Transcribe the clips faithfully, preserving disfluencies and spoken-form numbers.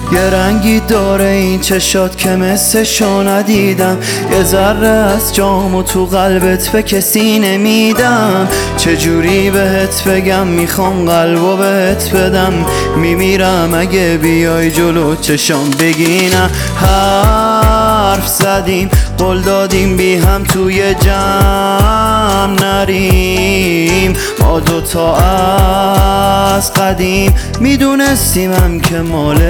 یه رنگی داره این چشات که مثلشو ندیدم، یه ذره از جامو تو قلبت به کسی نمیدم. چجوری بهت بگم میخوام قلبو بهت بدم، میمیرم اگه بیای جلو چشام بگی نه. حرف زدیم قول دادیم بی هم توی جمع نریم، ما دوتا از قدیم میدونستیمم که مال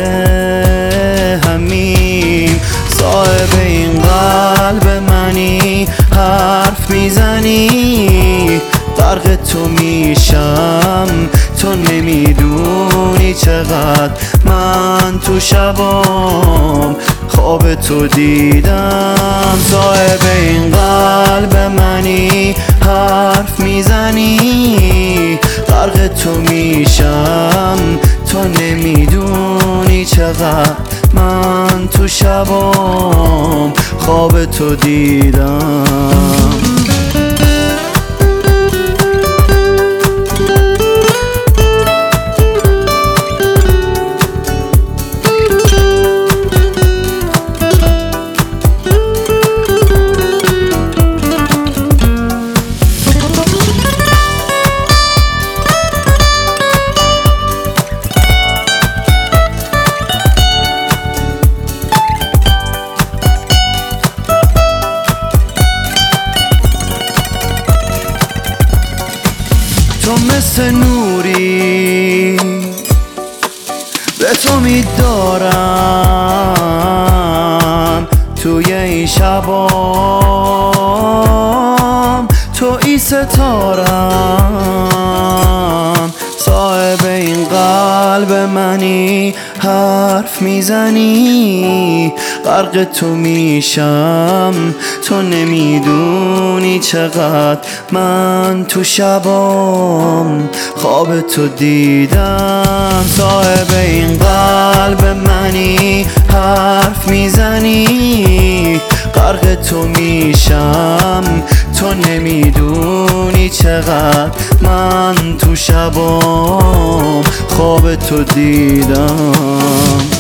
همیم. صاحب این قلب منی، حرف میزنی غرق تو میشم، تو نمیدونی چقدر من تو شبام خواب تو دیدم. صاحب این قلب منی، حرف میزنی غرق تو میشم، تو نمیدونی چقدر من تو شبام خواب تو دیدم. تو مثل نوری به تو میدارم توی این شبام، تو ای ستارم. صاحب این قلب منی، حرف میزنی غرق تو میشم، تو نمیدونی چقدر من تو شبام خواب تو دیدم. صاحب این قلب منی، حرف میزنی غرق تو میشم، تو نمیدونی چقدر من تو شبام خواب تو دیدم.